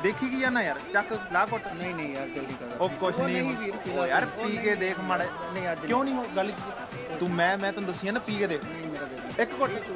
देखी की जाना यार, चक ला कुट। नहीं नहीं यार जल्दी कर। ओ कुछ नहीं ओ यार, पी के देख माड़े। नहीं यार क्यों नहीं गल तू मैं तेन दसी ना, पी के देख नहीं मेरा दे दे। एक घुट।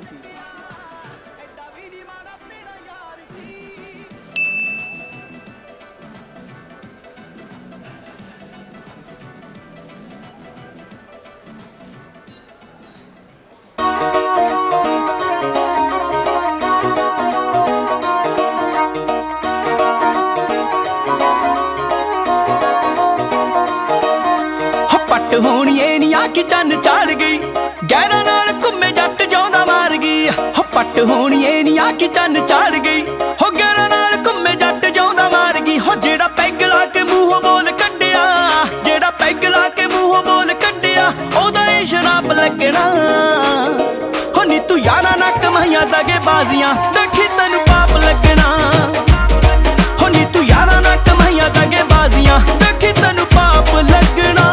पट होनी नी आखी चन चाड़ गई, गैरा नाल घुमे जट जांदा मार गई। हो पट होनी नी आखी चन चाड़ गई, हो गैरा नाल घुमे जट जांदा मार गई। हो जेड़ा पैग ला के मूंहों बोल कड्डिया, जेड़ा पैग ला के मूंहों बोल कड्डिया, ओदा ही शराब लगना। हो नी तू यारा ना कमाइयां दगे बाजियां, देखी तैनू पाप लगना। हो नी तू यारा ना कमाइयां दगे बाजियां, देखी तैनू पाप लगना।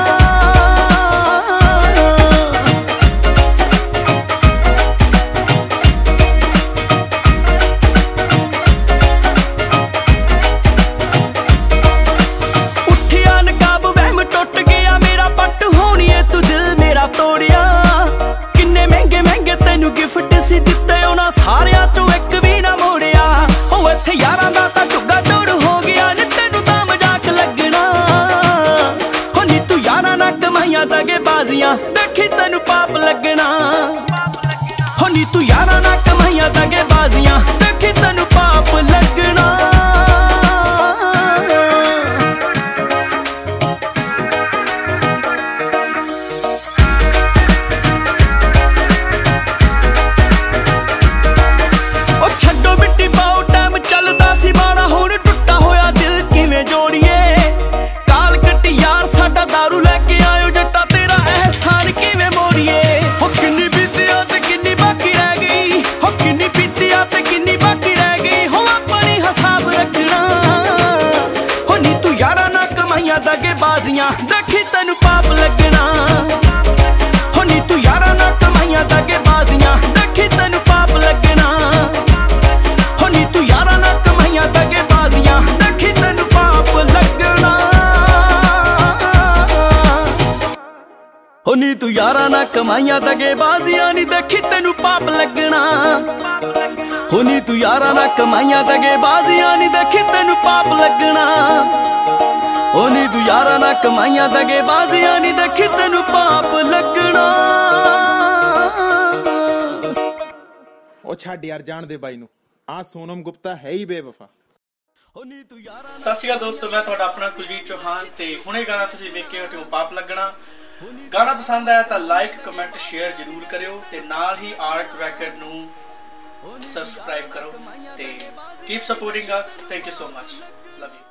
तोड़िया किन्ने महंगे महंगे तेनू गिफ्ट सी दिते, उन्हां सारियां चों एक भी ना मोड़िया। हो इत्थे यारां दा तां झुग्गा चोड़ हो गया, नी तेनू तां मजाक लगना। हो नी तू यारां ना कमाइयां दगे बाजियां, देखी तेनू पाप लगना। हो नी तू यारां ना कमाइयां दगे बाजियां, देखी तेनू पाप लगना। दगे बाजियां, देखी तेनू पाप लगना। हो नी तू यारा ना कमाइयां दगे बाजियां, देखी तेनू पाप लगना। हो नी तू यारा ना कमाइयां दगे बाजियां, देखी तेनू पाप लगना। हो नी तू यारा ना कमाइयां दगे बाजियां, नी देखी तेनू पाप लगना। हो नी तू यारा ना कमाइयां दगे बाजियां, नी देखी तेनू पाप लगना। ओ नी तू यारा ना कमाइयां दगे बाजियां, नी देखी तेनू पाप लगना। ओ छड्ड यार, जान दे बाई नू। आ सोनम गुप्ता है ही बेवफा। सत श्री अकाल दोस्तों, मैं तुहाडा अपना कुलजीत चौहान ते हुणे गाना तुसीं वेख के हटिओ पाप लगना। गाना पसंद आया तो लाइक कमेंट शेयर जरूर करियो ते नाल ही आर्ट रैकेट नू सबसक्राइब करो ते कीप सपोर्टिंग अस। Thank you so much, love you.